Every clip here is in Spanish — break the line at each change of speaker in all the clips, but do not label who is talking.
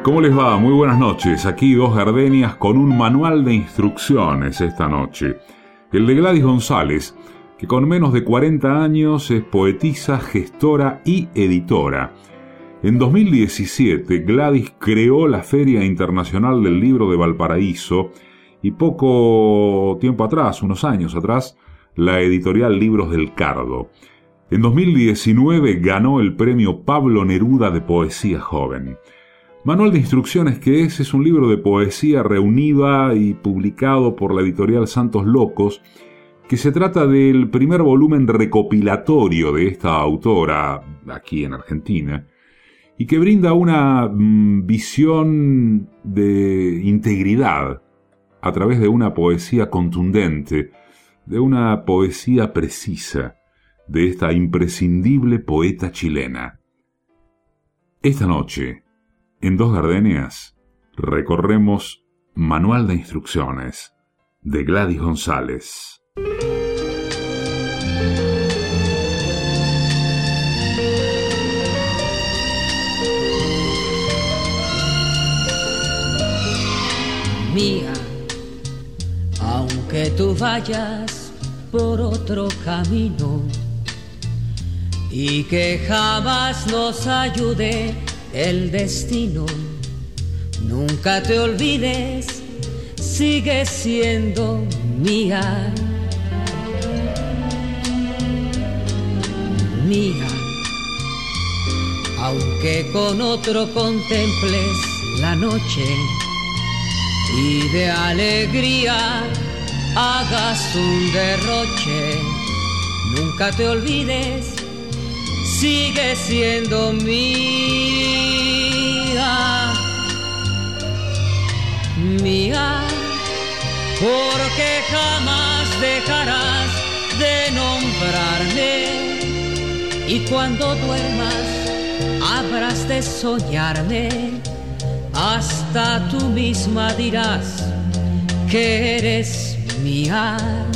¿Cómo les va? Muy buenas noches. Aquí Dos Gardenias con un manual de instrucciones esta noche. El de Gladys González, que con menos de 40 años es poetisa, gestora y editora. En 2017, Gladys creó la Feria Internacional del Libro de Valparaíso y poco tiempo atrás, unos años atrás, la editorial Libros del Cardo. En 2019 ganó el premio Pablo Neruda de Poesía Joven. Manual de instrucciones que es un libro de poesía reunida y publicado por la editorial Santos Locos, que se trata del primer volumen recopilatorio de esta autora aquí en Argentina, y que brinda una visión de integridad a través de una poesía contundente, de una poesía precisa, de esta imprescindible poeta chilena. Esta noche, en Dos Gardenias, recorremos Manual de Instrucciones de Gladys González.
Mía, aunque tú vayas por otro camino y que jamás nos ayude el destino, nunca te olvides, sigue siendo mía. Mía, aunque con otro contemples la noche y de alegría hagas un derroche, nunca te olvides, sigue siendo mía, mía, porque jamás dejarás de nombrarme y cuando duermas habrás de soñarme, hasta tú misma dirás que eres mía,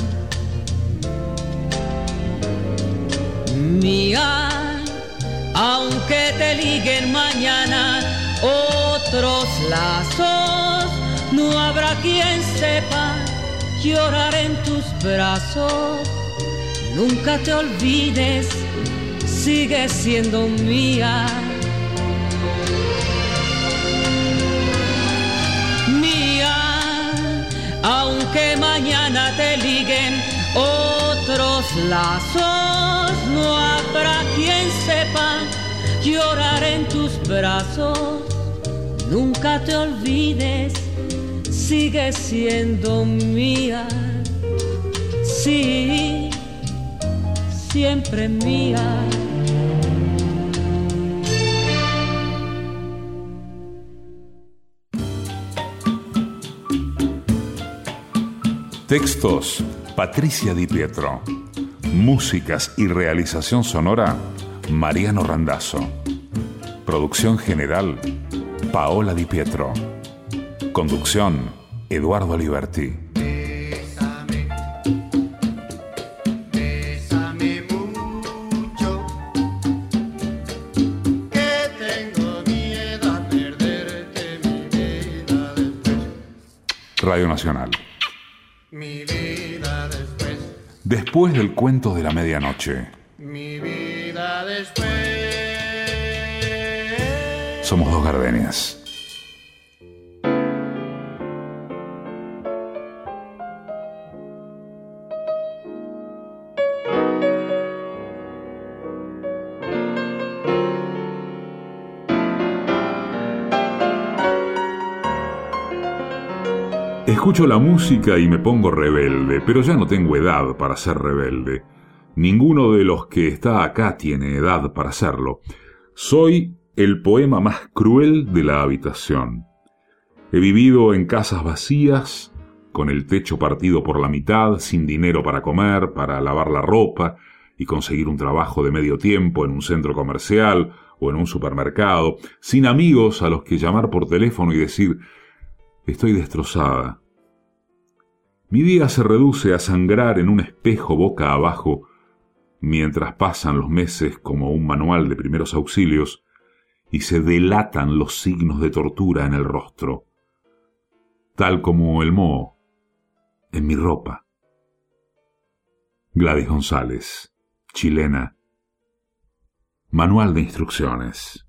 mía. Aunque te liguen mañana otros lazos, no habrá quien sepa llorar en tus brazos. Nunca te olvides, sigue siendo mía. Mía, aunque mañana te liguen otros lazos, no habrá quien sepa llorar en tus brazos. Nunca te olvides, sigue siendo mía. Sí, siempre mía.
Textos: Patricia Di Pietro. Músicas y realización sonora: Mariano Randazzo. Producción general: Paola Di Pietro. Conducción: Eduardo Liberti.
Bésame, bésame mucho, que tengo miedo a perderte mi vida después.
Radio Nacional.
Mi vida después.
Después del cuento de la medianoche.
Mi vida después.
Somos Dos Gardenias. Escucho la música y me pongo rebelde, pero ya no tengo edad para ser rebelde. Ninguno de los que está acá tiene edad para serlo. Soy el poema más cruel de la habitación. He vivido en casas vacías, con el techo partido por la mitad, sin dinero para comer, para lavar la ropa y conseguir un trabajo de medio tiempo en un centro comercial o en un supermercado, sin amigos a los que llamar por teléfono y decir: estoy destrozada. Mi día se reduce a sangrar en un espejo boca abajo, mientras pasan los meses como un manual de primeros auxilios, y se delatan los signos de tortura en el rostro, tal como el moho en mi ropa. Gladys González, chilena. Manual de instrucciones.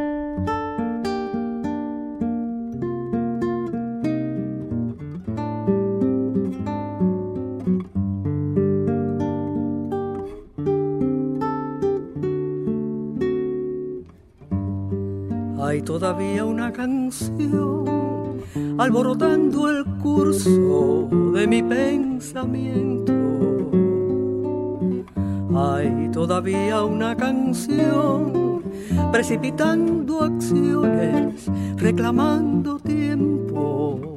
Hay todavía una canción alborotando el curso de mi pensamiento. Hay todavía una canción precipitando acciones, reclamando tiempo.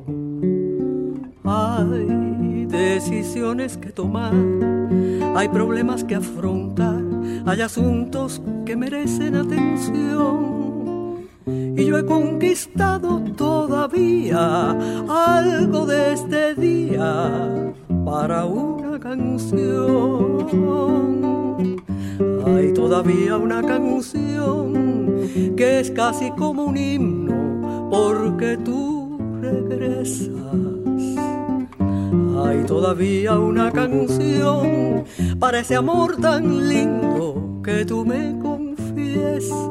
Hay decisiones que tomar, hay problemas que afrontar, hay asuntos que merecen atención. Y yo he conquistado todavía algo de este día para una canción. Hay todavía una canción que es casi como un himno porque tú regresas. Hay todavía una canción para ese amor tan lindo que tú me confiesas.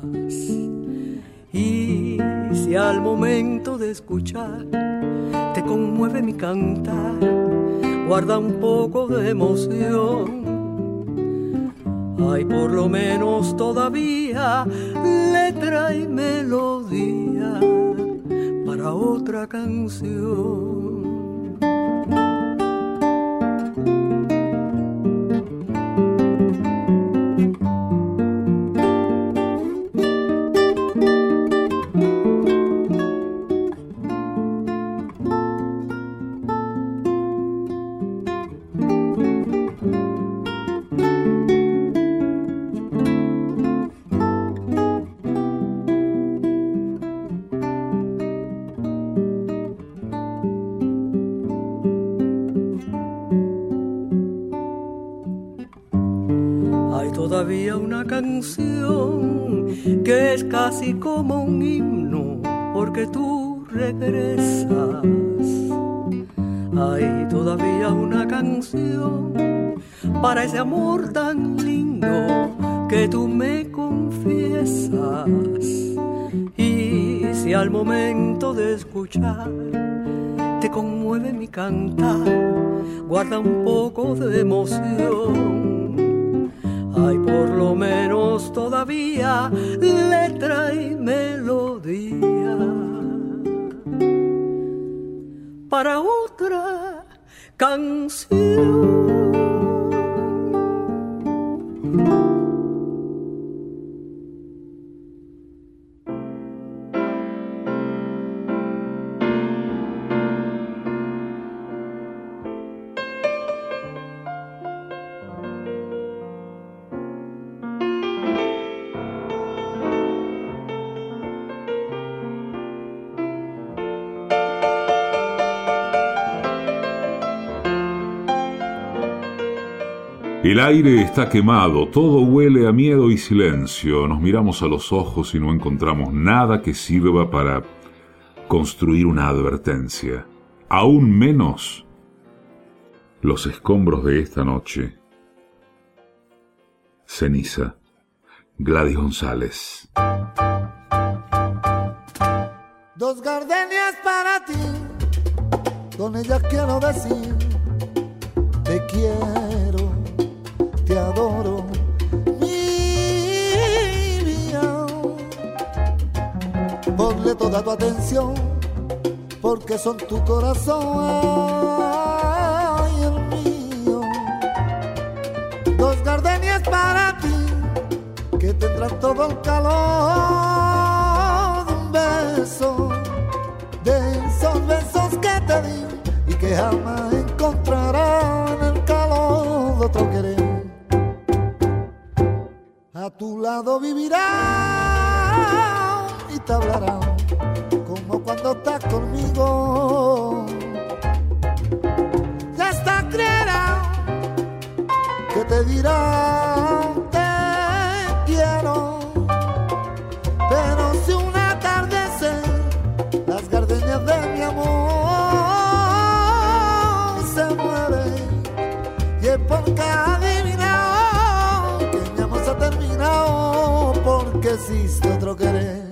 Y si al momento de escuchar te conmueve mi cantar, guarda un poco de emoción. Hay por lo menos todavía letra y melodía para otra canción. Todavía una canción que es casi como un himno porque tú regresas. Hay todavía una canción para ese amor tan lindo que tú me confiesas. Y si al momento de escuchar te conmueve mi cantar, guarda un poco de emoción. Hay por lo menos todavía letra y melodía para otra canción.
El aire está quemado, todo huele a miedo y silencio. Nos miramos a los ojos y no encontramos nada que sirva para construir una advertencia. Aún menos los escombros de esta noche. Ceniza. Gladys González.
Dos gardenias para ti, con ellas quiero decir te quiero, te adoro, mi vida. Ponle toda tu atención, porque son tu corazón y el mío. Dos gardenias para ti, que tendrán todo el calor de un beso, de esos besos que te di y que jamás encontrarán el calor de otro querer. A tu lado vivirán y te hablarán como cuando estás conmigo. Ya está creerán que te dirán te quiero, te existe otro querer.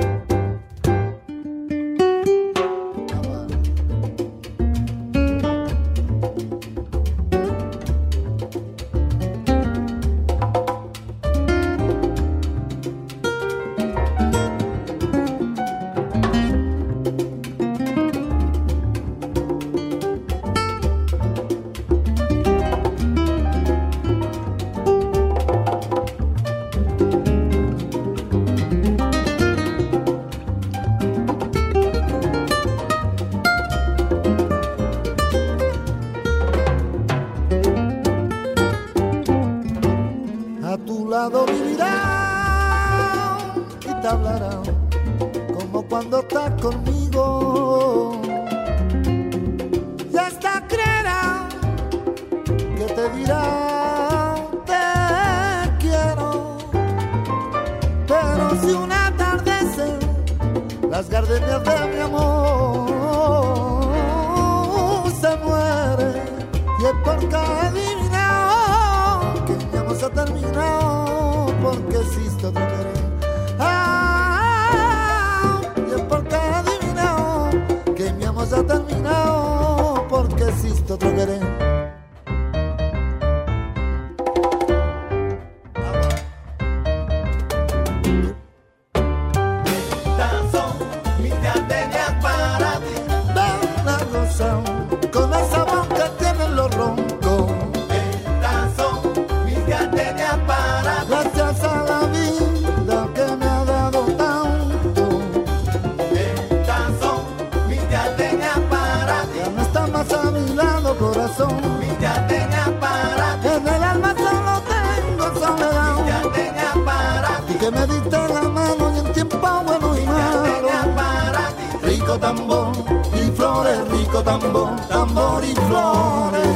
Tambor y flores.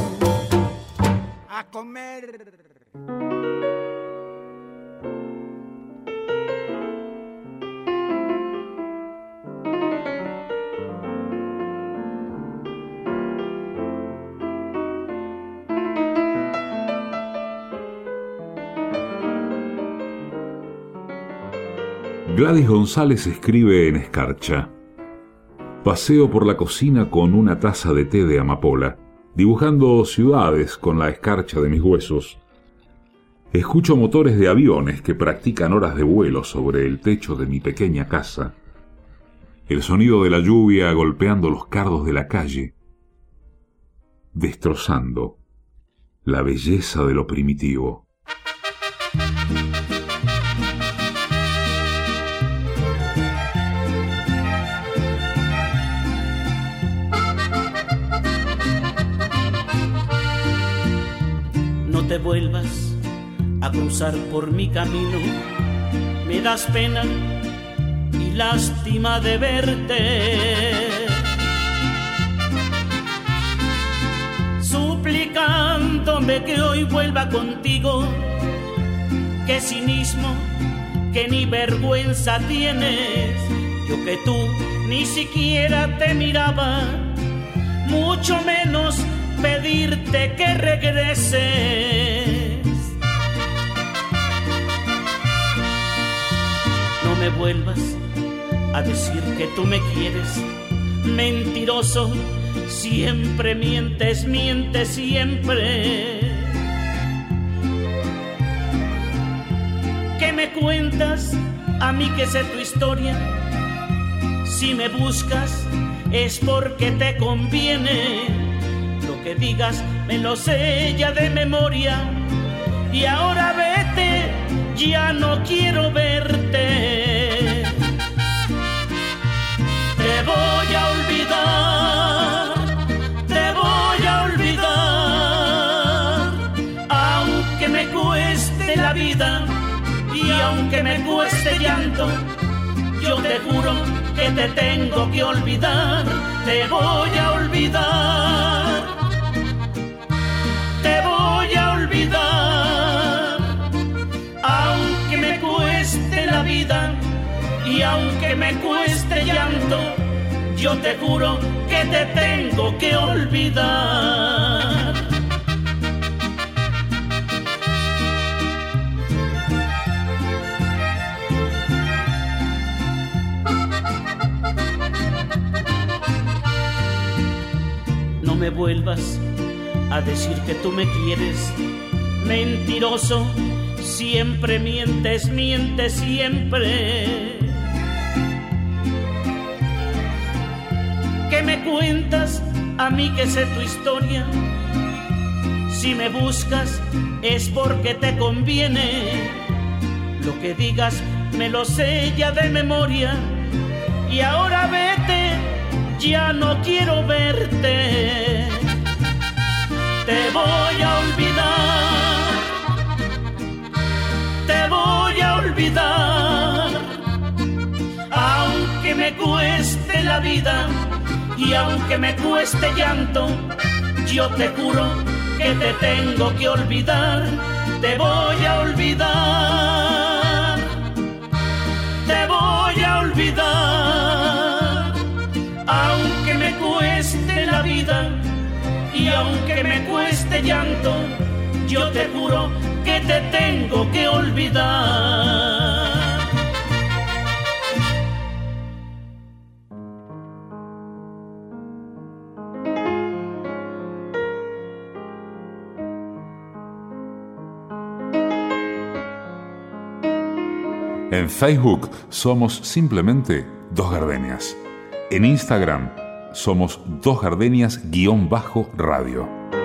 A comer.
Gladys González escribe en escarcha: paseo por la cocina con una taza de té de amapola, dibujando ciudades con la escarcha de mis huesos. Escucho motores de aviones que practican horas de vuelo sobre el techo de mi pequeña casa. El sonido de la lluvia golpeando los cardos de la calle, destrozando la belleza de lo primitivo.
No te vuelvas a cruzar por mi camino, me das pena y lástima de verte. Suplicándome que hoy vuelva contigo, qué cinismo, que ni vergüenza tienes. Yo que tú ni siquiera te miraba, mucho menos pedirte que regreses. No me vuelvas a decir que tú me quieres, mentiroso, siempre mientes, mientes siempre. ¿Qué me cuentas a mí que sé tu historia? Si me buscas es porque te conviene. Lo que digas me lo sé ya de memoria. Y ahora vete, ya no quiero verte. Te voy a olvidar, te voy a olvidar, aunque me cueste la vida y aunque me cueste llanto, yo te juro que te tengo que olvidar. Te voy a olvidar, te voy a olvidar, aunque me cueste la vida y aunque me cueste llanto, yo te juro que te tengo que olvidar. me vuelvas a decir que tú me quieres. Mentiroso, siempre mientes, mientes siempre. ¿Qué me cuentas a mí que sé tu historia? Si me buscas es porque te conviene. Lo que digas me lo sé ya de memoria. Y ahora vete, ya no quiero verte. Te voy a olvidar, te voy a olvidar, aunque me cueste la vida y aunque me cueste llanto, yo te juro que te tengo que olvidar. Te voy a olvidar, te voy a olvidar, aunque me cueste la vida y aunque me cueste llanto, yo te juro que te tengo que olvidar.
En Facebook somos simplemente Dos Gardenias. En Instagram somos dosgardenias_radio.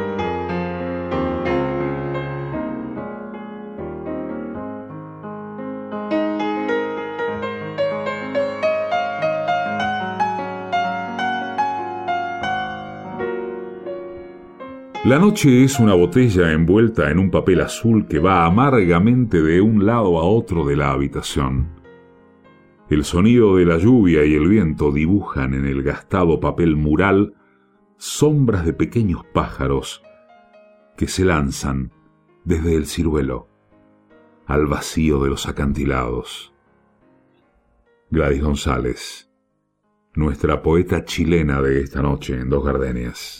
La noche es una botella envuelta en un papel azul que va amargamente de un lado a otro de la habitación. El sonido de la lluvia y el viento dibujan en el gastado papel mural sombras de pequeños pájaros que se lanzan desde el ciruelo al vacío de los acantilados. Gladys González, nuestra poeta chilena de esta noche en Dos Gardenias.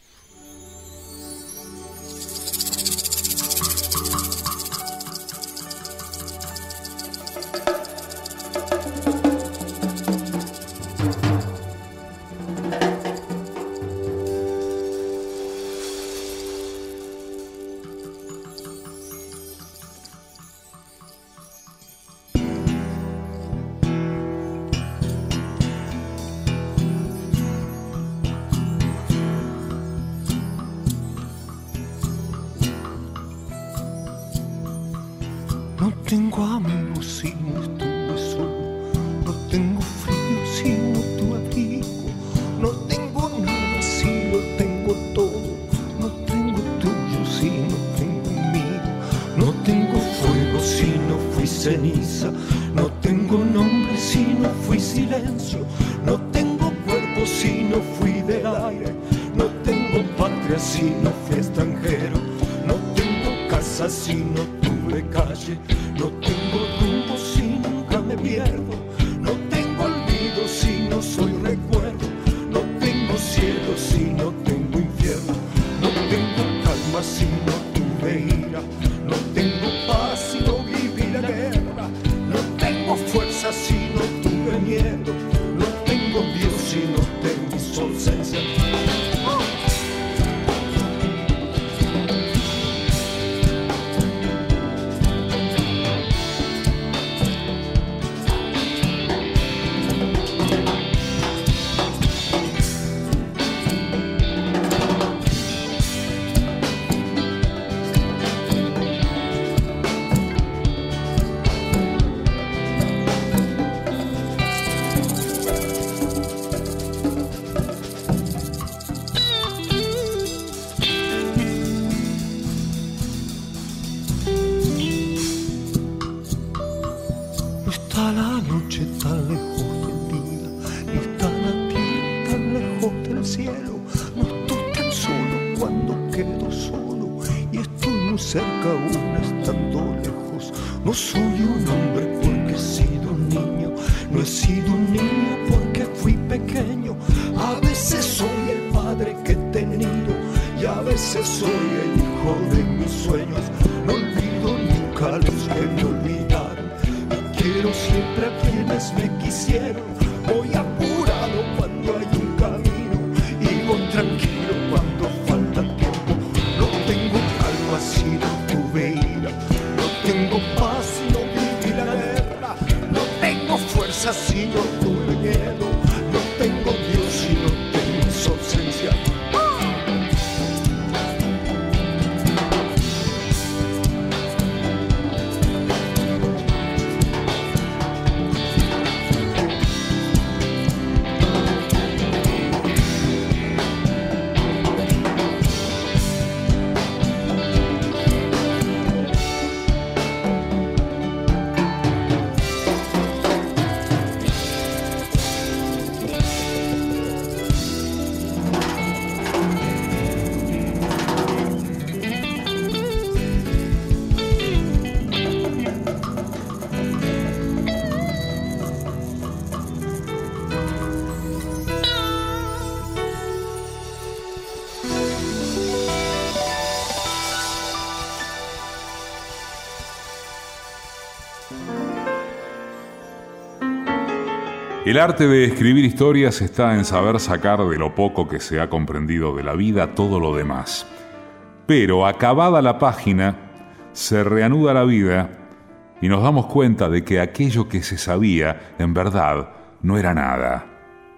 No tengo amigos si no estuve solo, no tengo frío si no tuve abrigo, no tengo nada si lo tengo todo, no tengo tuyo si no tengo mío, no tengo fuego si no fui ceniza, no tengo nombre si no fui silencio, no tengo cuerpo si no fui del aire, no tengo patria si no fui extranjero, no tengo casa si no tuve calle, no tengo rumbo si nunca me pierdo, no tengo olvido si no soy recuerdo, no tengo cielo si no tengo infierno, no tengo calma si no tuve ira, no tengo paz si no viví la guerra, no tengo fuerza si no tuve miedo, no tengo Dios si no tengo su ausencia. Está la noche tan lejos del día, y está la tierra tan lejos del cielo. No estoy tan solo cuando quedo solo, y estoy muy cerca aún estando lejos. No soy un hombre porque he sido un niño, no he sido un niño porque fui pequeño. A veces soy el padre que he tenido, y a veces soy el hijo de mis sueños. No olvido nunca a los que me olvidaron, quiero siempre a quienes me quisieron. Voy apurado cuando hay un camino y voy tranquilo cuando
El arte de escribir historias está en saber sacar de lo poco que se ha comprendido de la vida todo lo demás. Pero acabada la página, se reanuda la vida y nos damos cuenta de que aquello que se sabía, en verdad, no era nada.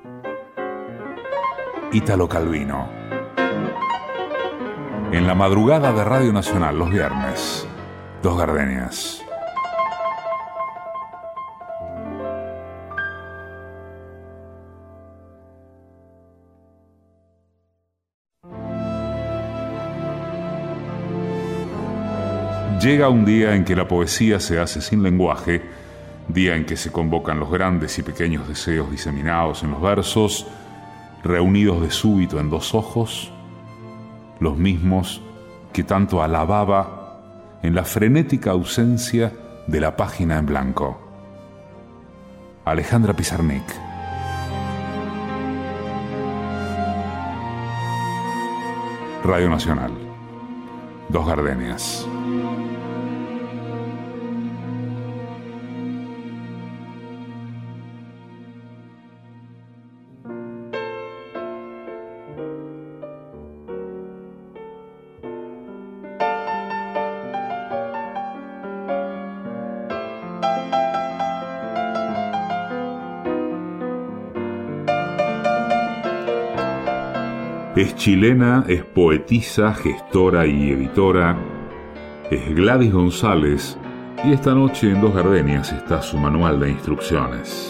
Ítalo Calvino. En la madrugada de Radio Nacional, los viernes, Dos Gardenias. Llega un día en que la poesía se hace sin lenguaje, día en que se convocan los grandes y pequeños deseos diseminados en los versos, reunidos de súbito en dos ojos, los mismos que tanto alababa en la frenética ausencia de la página en blanco. Alejandra Pizarnik. Radio Nacional, Dos Gardenias. Es chilena, es poetisa, gestora y editora. Es Gladys González y esta noche en Dos Gardenias está su manual de instrucciones.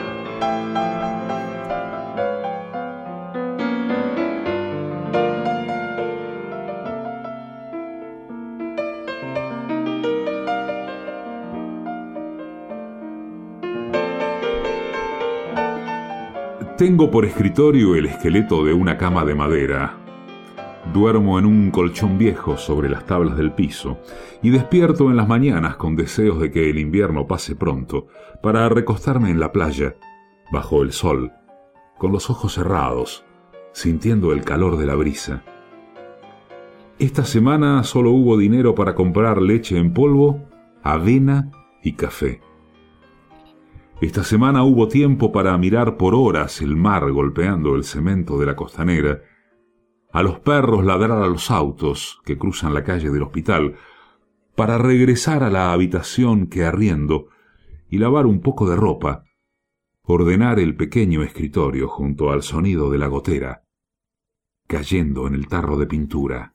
Tengo por escritorio el esqueleto de una cama de madera. Duermo en un colchón viejo sobre las tablas del piso y despierto en las mañanas con deseos de que el invierno pase pronto para recostarme en la playa, bajo el sol, con los ojos cerrados, sintiendo el calor de la brisa. Esta semana solo hubo dinero para comprar leche en polvo, avena y café. Esta semana hubo tiempo para mirar por horas el mar golpeando el cemento de la costanera, a los perros ladrar a los autos que cruzan la calle del hospital, para regresar a la habitación que arriendo y lavar un poco de ropa, ordenar el pequeño escritorio junto al sonido de la gotera, cayendo en el tarro de pintura.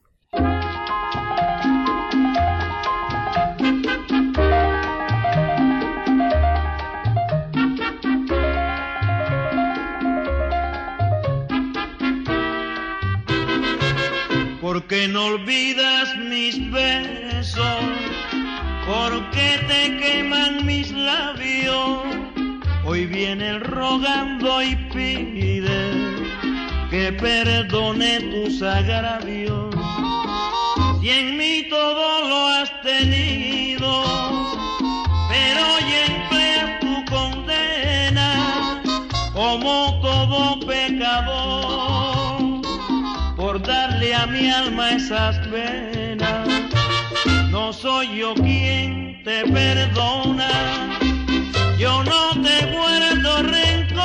¿Por qué no olvidas mis besos? ¿Por qué te queman mis labios? Hoy vienes rogando y pide que perdone tus agravios. Si en mí todo lo has tenido, pero hoy empleas tu condena como todo pecador, por darle a mi alma esas penas. No soy yo quien te perdona, yo no te guardo rencor,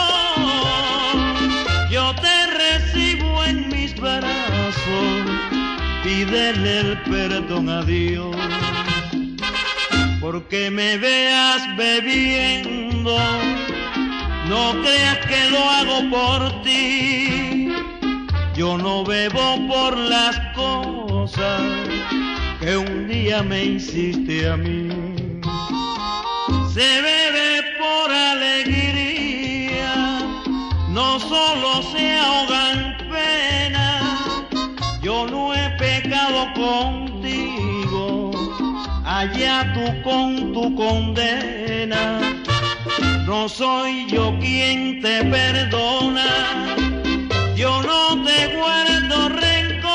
yo te recibo en mis brazos, pídele el perdón a Dios. Porque me veas bebiendo, no creas que lo hago por ti. Yo no bebo por las cosas que un día me hiciste a mí. Se bebe por alegría, no solo se ahogan penas. Yo no he pecado contigo, allá tú con tu condena. No soy yo quien te perdona, yo no te guardo rencor,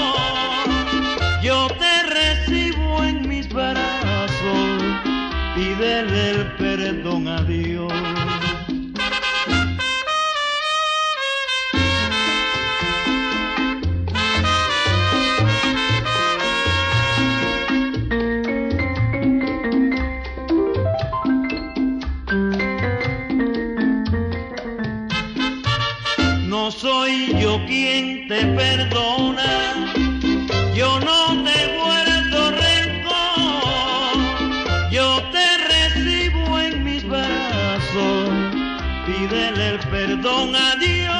yo te recibo en mis brazos, pídele el perdón a Dios. soy yo quien te perdona. Yo no te guardo rencor, yo te recibo en mis brazos. Pídele el perdón a Dios.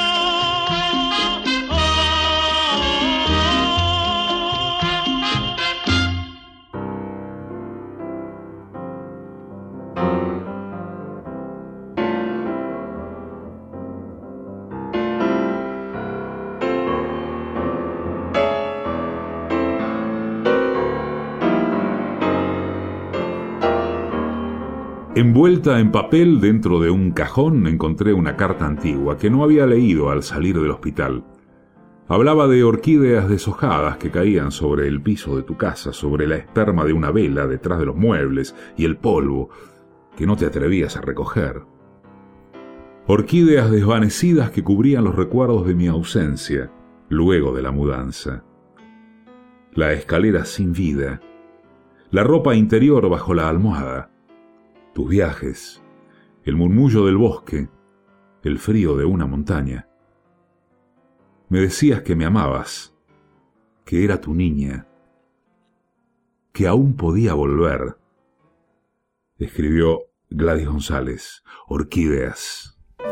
Envuelta en papel dentro de un cajón encontré una carta antigua que no había leído al salir del hospital. Hablaba de orquídeas deshojadas que caían sobre el piso de tu casa, sobre la esperma de una vela detrás de los muebles y el polvo que no te atrevías a recoger. Orquídeas desvanecidas que cubrían los recuerdos de mi ausencia luego de la mudanza. La escalera sin vida, la ropa interior bajo la almohada, tus viajes, el murmullo del bosque, el frío de una montaña. Me decías que me amabas, que era tu niña, que aún podía volver. Escribió Gladys González, Orquídeas.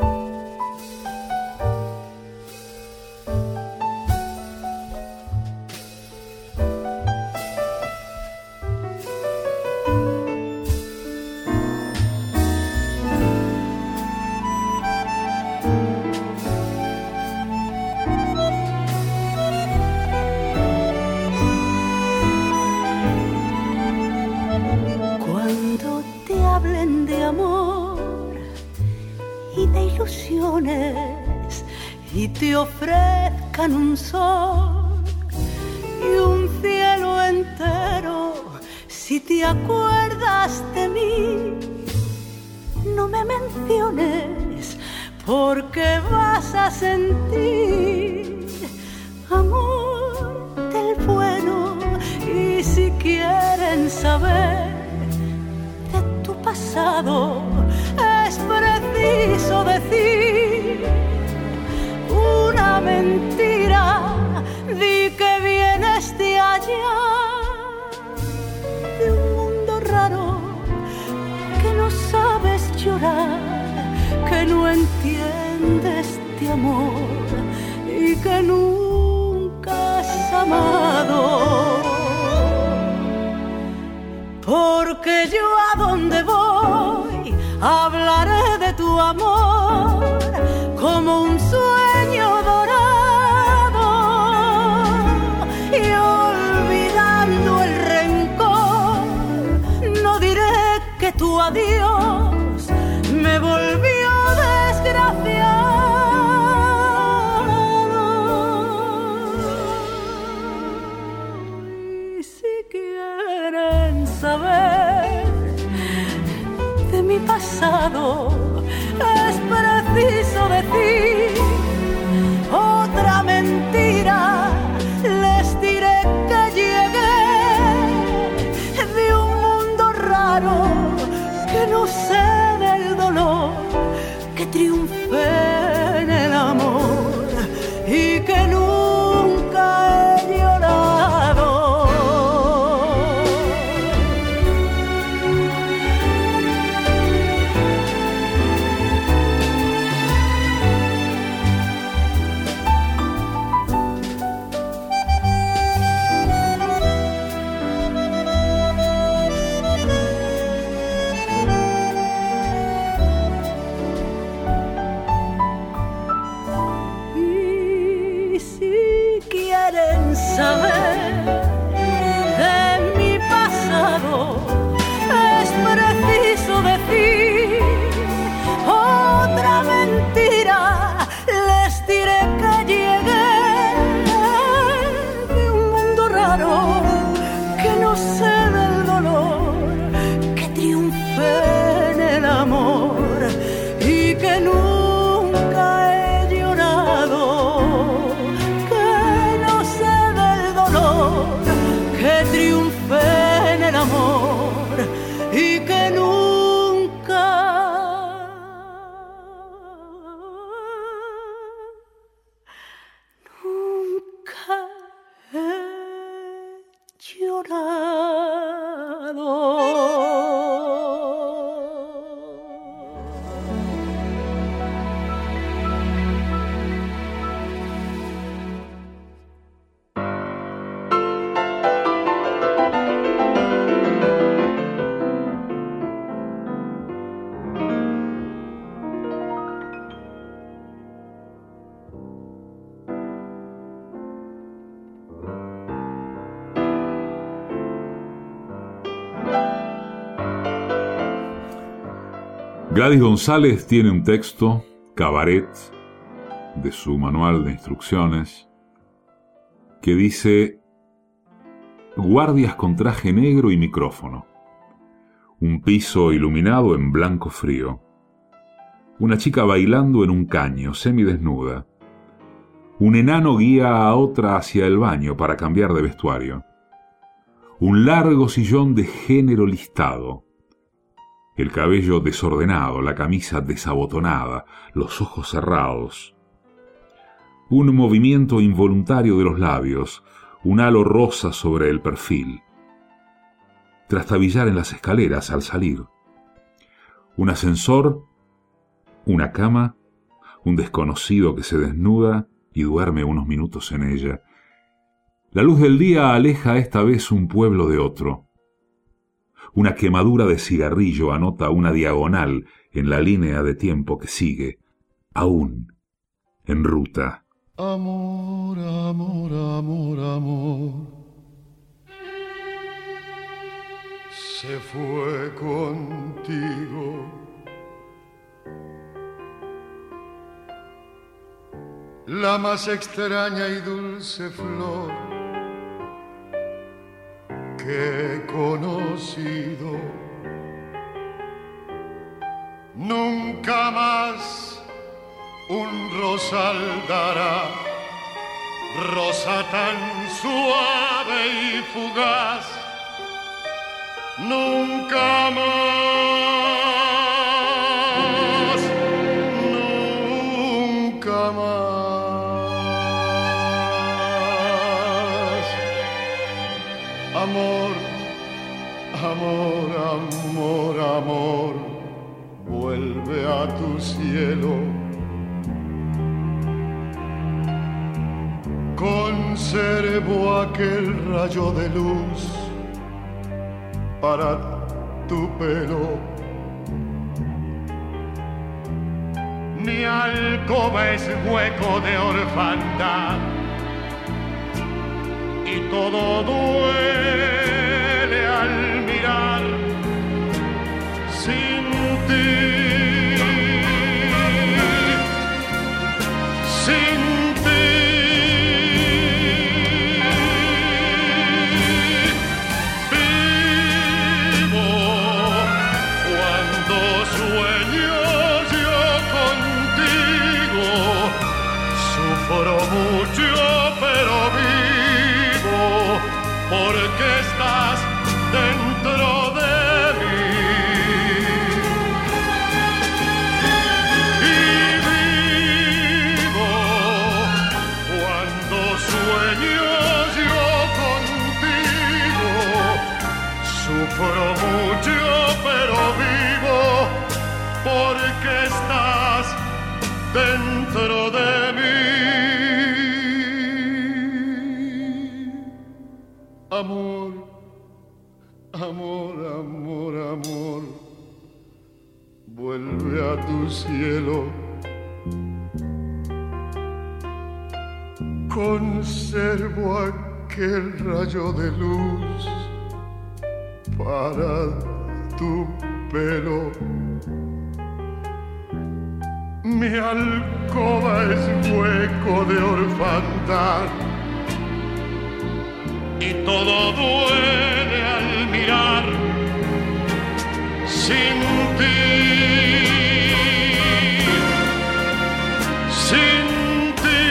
Y te ofrezcan un sol y un cielo entero, si te acuerdas de mí, no me menciones porque vas a sentir amor del bueno. Y si quieren saber de tu pasado, es preciso decir una mentira. Di que vienes de allá, de un mundo raro, que no sabes llorar, que no entiendes de amor y que nunca has amado. Porque yo a donde voy hablaré de tu amor como un sueño dorado, y olvidando el rencor no diré que tu adiós me volvió desgraciado. Y si quieren saber de mi pasado, es preciso decir otra mentira. Les diré que llegué de un mundo raro, que no sé del dolor, que triunfé en el amor y que nunca he llorado. Saber de mi pasado, es preciso decir otra mentira. Les diré que llegué de un mundo raro, que no sé del dolor, que triunfé en el amor y que nunca he llorado, que no sé del dolor,
Gladys González tiene un texto, Cabaret, de su manual de instrucciones, que dice: guardias con traje negro y micrófono, un piso iluminado en blanco frío, una chica bailando en un caño, semidesnuda, un enano guía a otra hacia el baño para cambiar de vestuario, un largo sillón de género listado, el cabello desordenado, la camisa desabotonada, los ojos cerrados, un movimiento involuntario de los labios, un halo rosa sobre el perfil, trastabillar en las escaleras al salir, un ascensor, una cama, un desconocido que se desnuda y duerme unos minutos en ella. La luz del día aleja esta vez un pueblo de otro. Una quemadura de cigarrillo anota una diagonal en la línea de tiempo que sigue, aún en ruta.
Amor, amor, amor, amor, se fue contigo. La más extraña y dulce flor que he conocido. Nunca más un rosal dará, rosa tan suave y fugaz. Nunca más, nunca más. Amor, amor, amor, amor, vuelve a tu cielo. Conservo aquel rayo de luz para tu pelo. Mi alcoba es hueco de orfandad y todo duele al mirar sin ti, sin ti. Vivo cuando sueño yo contigo, sufro mucho pero vivo porque estás dentro de mí. Y vivo cuando sueño yo contigo, sufro mucho pero vivo porque estás dentro de mí. Amor, amor, amor, amor, vuelve a tu cielo. Conservo aquel rayo de luz para tu pelo. Mi alcoba es hueco de orfandad y todo duele al mirar sin ti, sin ti.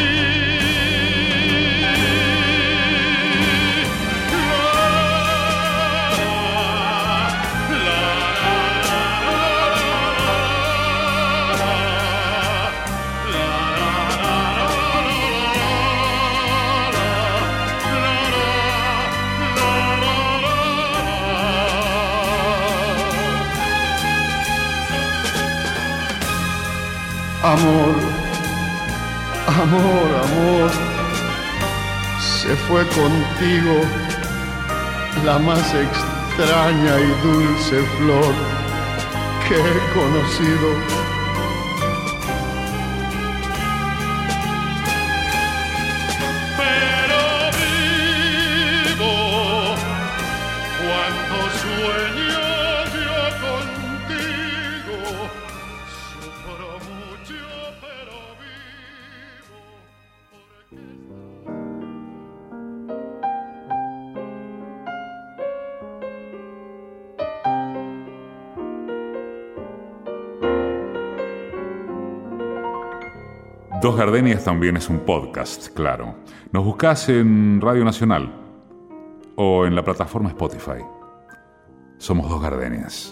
Amor, amor, amor, se fue contigo la más extraña y dulce flor que he conocido. Pero vivo cuando sueño yo contigo.
Dos Gardenias también es un podcast, claro. Nos buscás en Radio Nacional o en la plataforma Spotify. Somos Dos Gardenias.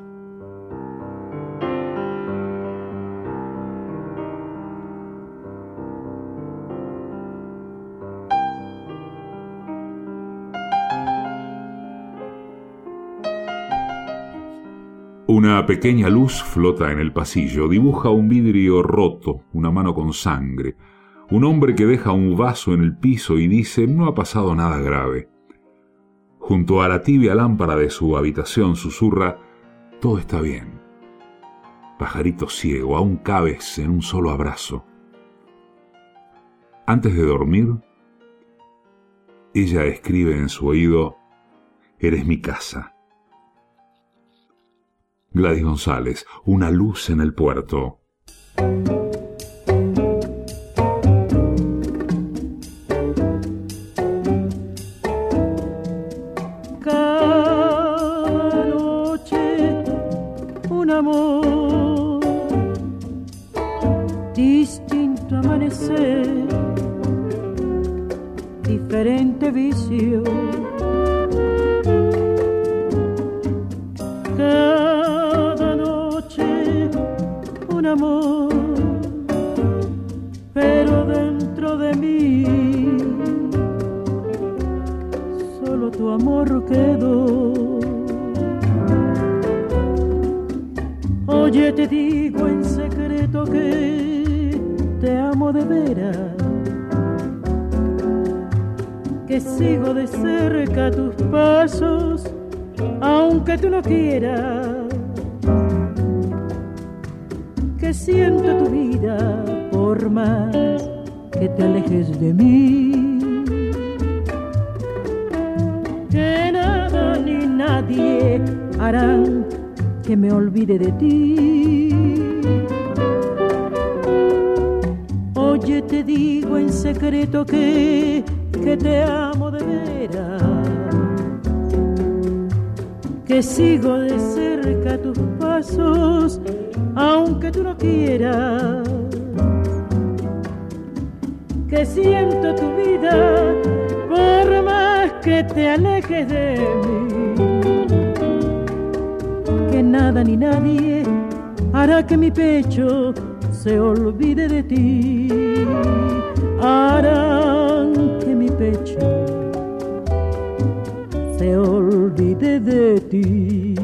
Una pequeña luz flota en el pasillo, dibuja un vidrio roto, una mano con sangre, un hombre que deja un vaso en el piso y dice: no ha pasado nada grave. Junto a la tibia lámpara de su habitación susurra: todo está bien. Pajarito ciego, aún cabes en un solo abrazo. Antes de dormir, ella escribe en su oído: eres mi casa. Gladys González, una luz en el puerto.
Cada noche un amor, distinto amanecer, diferente vicio. Cada noche un amor, pero dentro de mí solo tu amor quedó. Oye, te digo en secreto que te amo de veras, que sigo de cerca tus pasos aunque tú no quieras, que siento tu vida por más que te alejes de mí, que nada ni nadie harán que me olvide de ti. Oye, te digo en secreto que te amo de veras, que sigo de cerca tus pasos, aunque tú no quieras, que siento tu vida por más que te alejes de mí, que nada ni nadie hará que mi pecho se olvide de ti, harán que mi pecho se olvide de ti.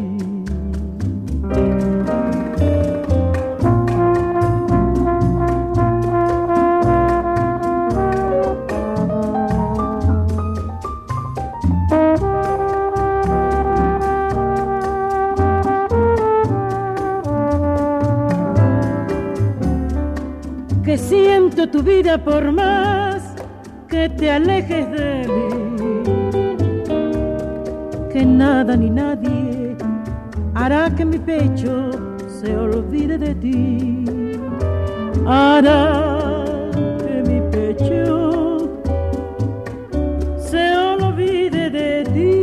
Que siento tu vida por más que te alejes de mí, que nada ni nadie hará que mi pecho se olvide de ti, hará que mi pecho se olvide de ti.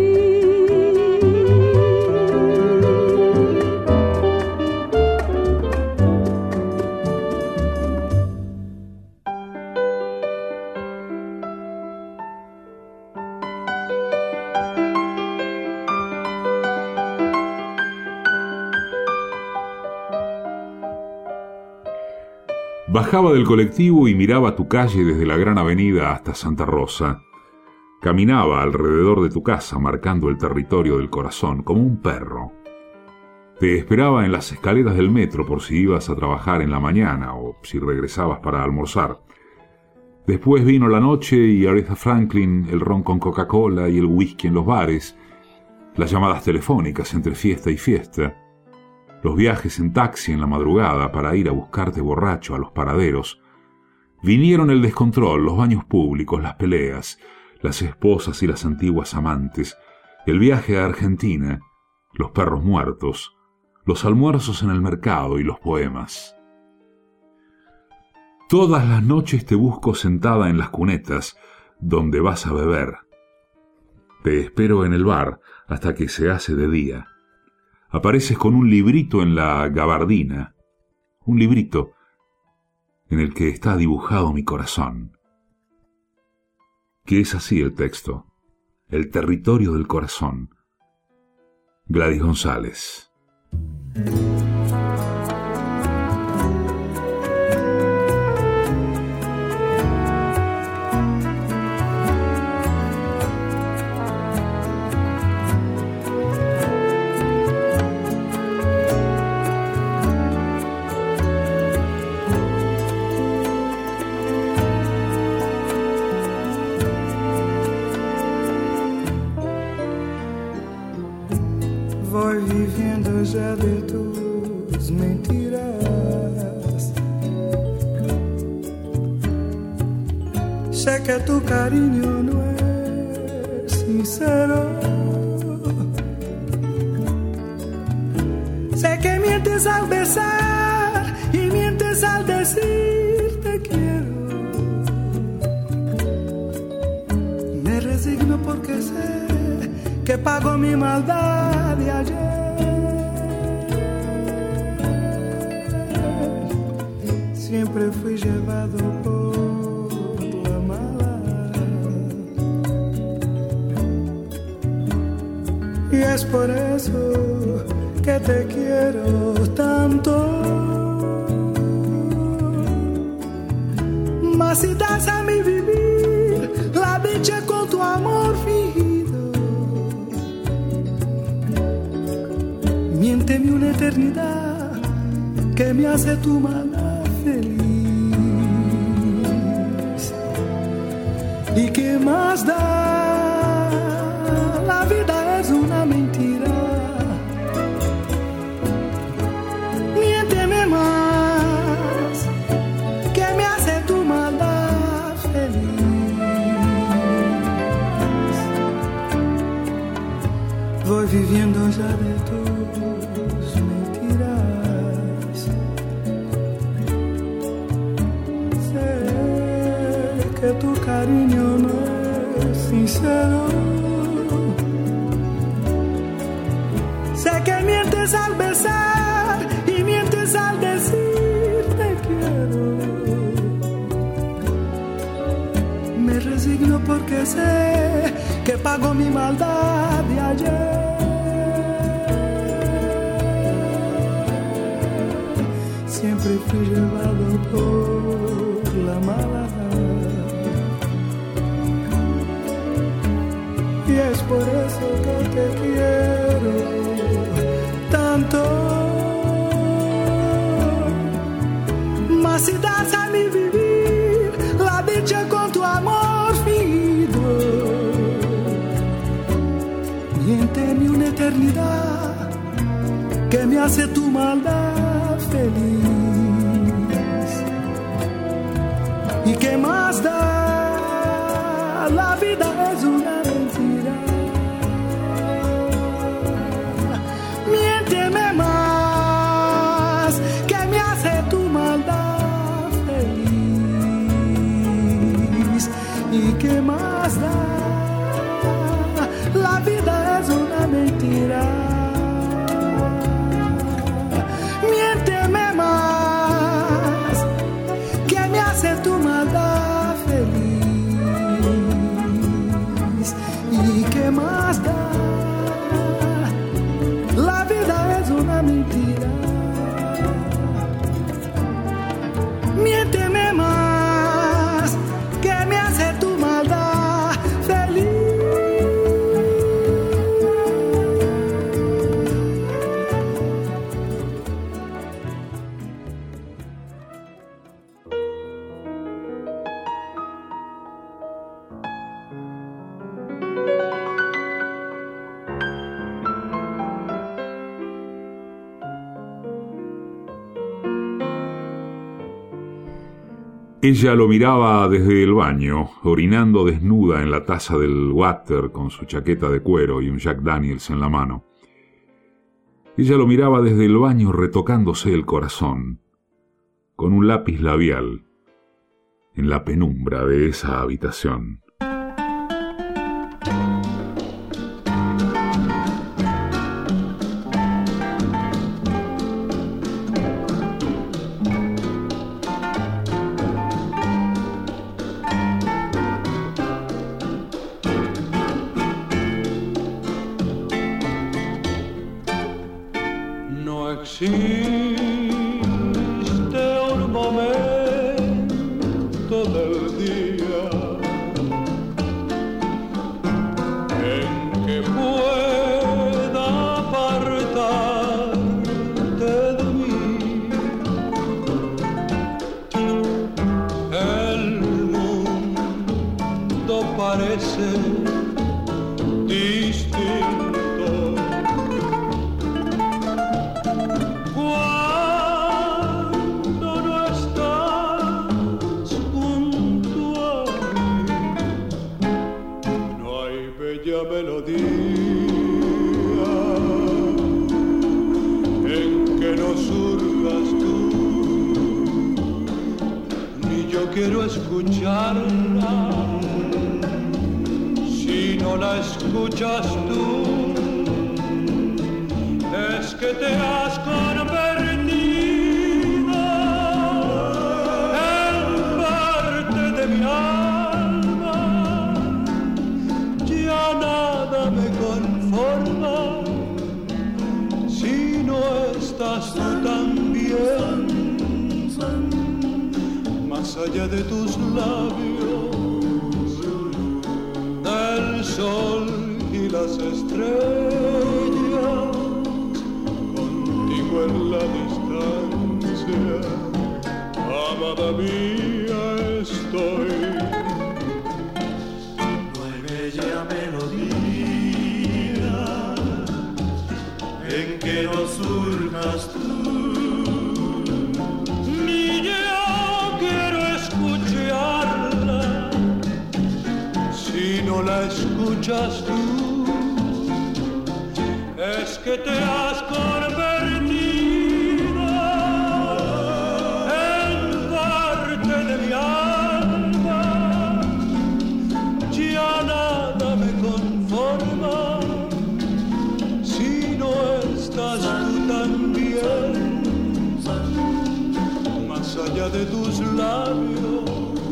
Bajaba del colectivo y miraba tu calle desde la gran avenida hasta Santa Rosa. Caminaba alrededor de tu casa marcando el territorio del corazón como un perro. Te esperaba en las escaleras del metro por si ibas a trabajar en la mañana o si regresabas para almorzar. Después vino la noche y Aretha Franklin, el ron con Coca-Cola y el whisky en los bares, las llamadas telefónicas entre fiesta y fiesta, los viajes en taxi en la madrugada para ir a buscarte borracho a los paraderos. Vinieron el descontrol, los baños públicos, las peleas, las esposas y las antiguas amantes, el viaje a Argentina, los perros muertos, los almuerzos en el mercado y los poemas. Todas las noches te busco sentada en las cunetas, donde vas a beber. Te espero en el bar hasta que se hace de día. Apareces con un librito en la gabardina. Un librito. en el que está dibujado mi corazón. Que es así el texto, el territorio del corazón. Gladys González.
Voy viviendo ya de tus mentiras. Sé que tu cariño no es sincero. Sé que mientes al besar y mientes al decir te quiero. Me resigno porque sé que pago mi maldad de ayer. Siempre fui llevado por la mala, y es por eso que te quiero tanto. Mas si das a mi vivir la dicha con tu amor fingido, miénteme una eternidad que me hace tu mala feliz. ¿Y qué más da? La vida es una mentira. Miénteme más, que me hace tu mala feliz. Voy viviendo ya de tus mentiras. Sé que tu cariño no es sincero. Sé que mientes al besar y mientes al decir te quiero. Me resigno porque sé que pago mi maldad de ayer. Siempre fui llevado por la mala, y es por eso que te quiero tanto. Mas si das a mi vivir la dicha con tu amor fingido, miénteme una eternidad que me hace tu maldad feliz. ¿Y qué más da? La vida es una mentira. Miénteme más, que me hace tu maldad feliz. ¿Y qué más da? La vida es una mentira. Miénteme más, que me hace tu maldad feliz. ¿Y qué más da? La vida es una mentira. Miénteme más, que me hace tu maldad feliz.
Ella lo miraba desde el baño, orinando desnuda en la taza del water con su chaqueta de cuero y un Jack Daniels en la mano. Ella lo miraba desde el baño retocándose el corazón, con un lápiz labial, en la penumbra de esa habitación.
existe un momento del día en que pueda apartarte de mí. El mundo parece distinto cuando no estás junto a mí. No hay bella melodía en que no surjas tú, ni yo quiero escucharla. Si no la escuchas tú, es que te has convertido en parte de mi alma. Ya nada me conforma si no estás tú también. Más allá de tus labios, del sol y las estrellas, contigo en la distancia, amada mía estoy. No hay bella melodía en que no surjas tú, ni yo quiero escucharla. Si no la escuchas tú, es que te has convertido en parte de mi alma. Ya nada me conforma si no estás tú también. Más allá de tus labios,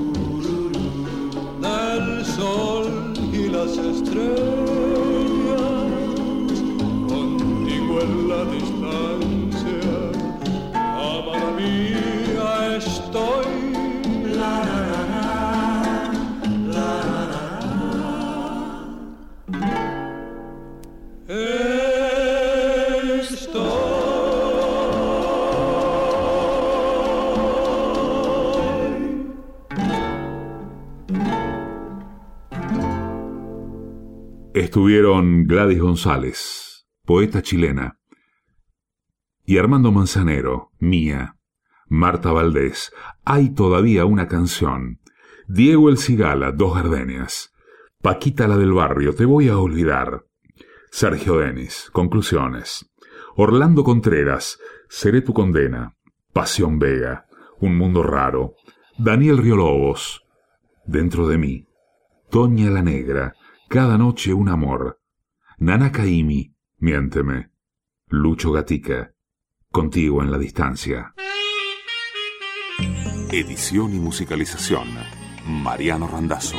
del sol y las estrellas, contigo en la distancia, amada mía estoy. La, la, la, la, la, estoy.
Estuvieron Gladys González, poeta chilena, y Armando Manzanero, Mía, Marta Valdés, Hay todavía una canción, Diego El Cigala, Dos Gardenias, Paquita la del Barrio, Te voy a olvidar, Sergio Denis, Conclusiones, Orlando Contreras, Seré tu condena, Pasión Vega, Un mundo raro, Daniel Riolobos, Dentro de mí, Toña la Negra, Cada noche un amor, Nana Caymmi, Miénteme, Lucho Gatica, Contigo en la distancia.
Edición y musicalización, Mariano Randazzo.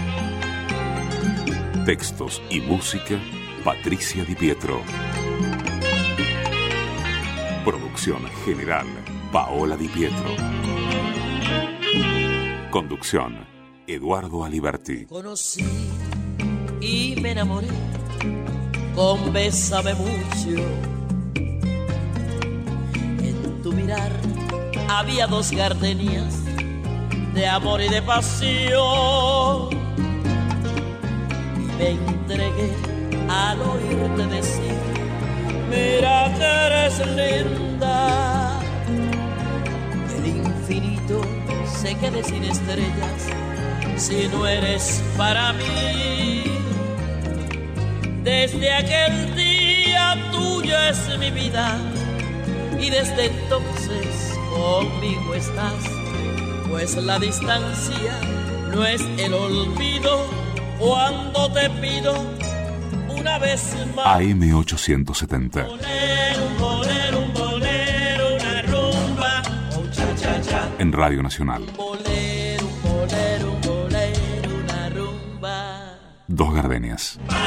Textos y música, Patricia Di Pietro. Producción general, Paola Di Pietro. Conducción, Eduardo Aliberti.
Conocí y me enamoré con Bésame mucho. En tu mirar había dos gardenias de amor y de pasión. Y me entregué al oírte decir: mira que eres linda. El infinito se quede sin estrellas si no eres para mí. Desde aquel día tuya es mi vida y desde entonces conmigo estás, pues la distancia no es el olvido cuando te pido una vez más.
AM870.
Un bolero, una rumba, un cha-cha-cha.
En Radio Nacional.
Un bolero, una rumba.
Dos Gardenias.